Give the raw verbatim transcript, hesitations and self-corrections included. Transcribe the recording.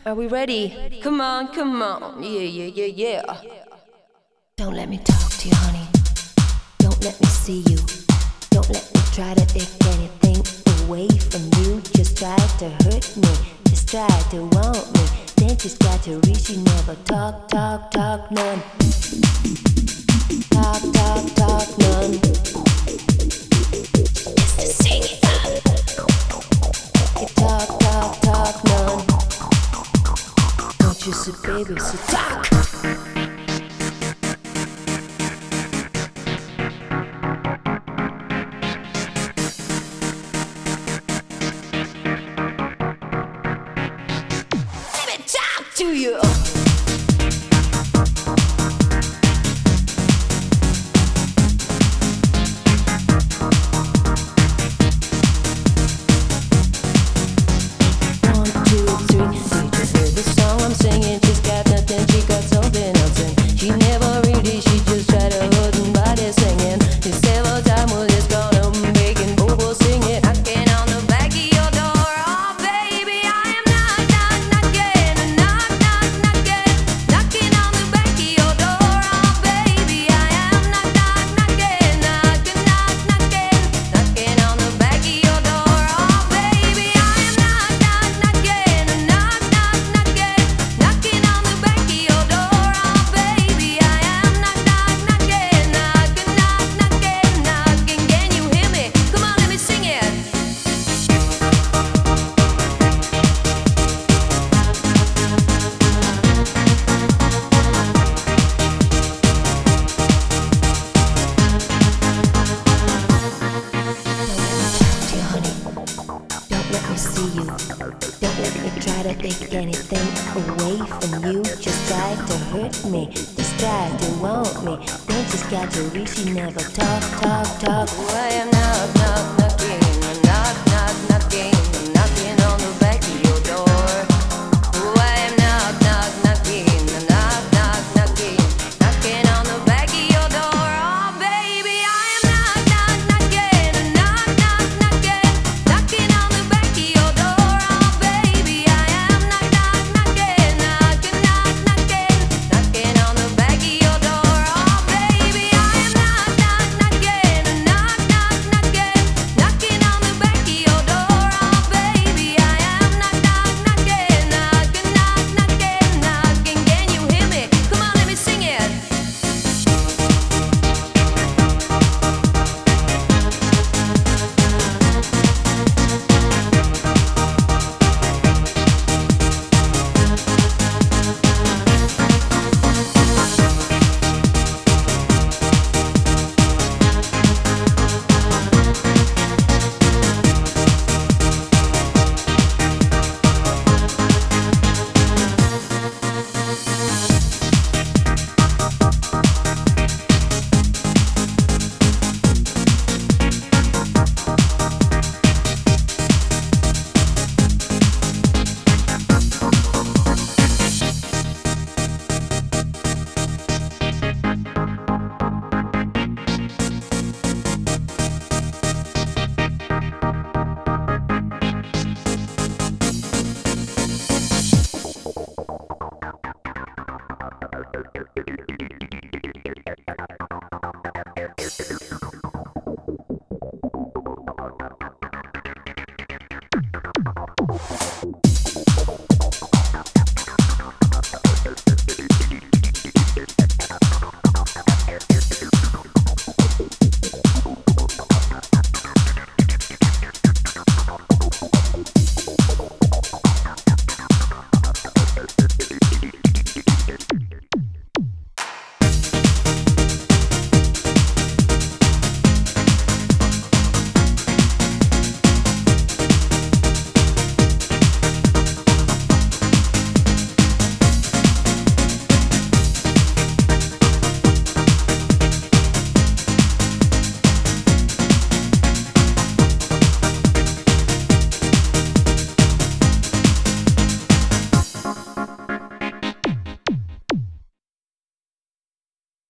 Are we ready? Come on, come on. Yeah, yeah, yeah, yeah. Don't let me talk to you, honey. Don't let me see you. Don't let me try to take anything away from you. Just try to hurt me. Just try to want me. Then just try to reach you. Never talk, talk, talk, none. Talk, talk, talk, none. Just to sing it up. You talk, talk, talk, none. Don't you say, baby, so talk. To you. One, two, three. Did you hear the song I'm singing? She's got nothing, she got something else, and she never really, she just tried to hold and body singing. This several time was just gonna make and bobo sing it. Knocking on the back of your door, oh baby, I am knock, knock, knocking, knock, knock, knocking, knocking on the back of your door, oh baby, I am knock, knock, knocking, knocking, knock, knocking, knocking on the back of your door, oh baby, I am knock, knock, knocking, knock, knock, knocking, knocking on the back of your door, oh baby, I am knock, knock, knocking, knocking, knock, knocking, knocking. Can you hear me? Come on, let me sing it. Don't let me see you. Don't let me try to take anything away from you. Just try to hurt me. Just try to want me. Then just got to reach you. Never talk, talk, talk. I am knock, knock, knock.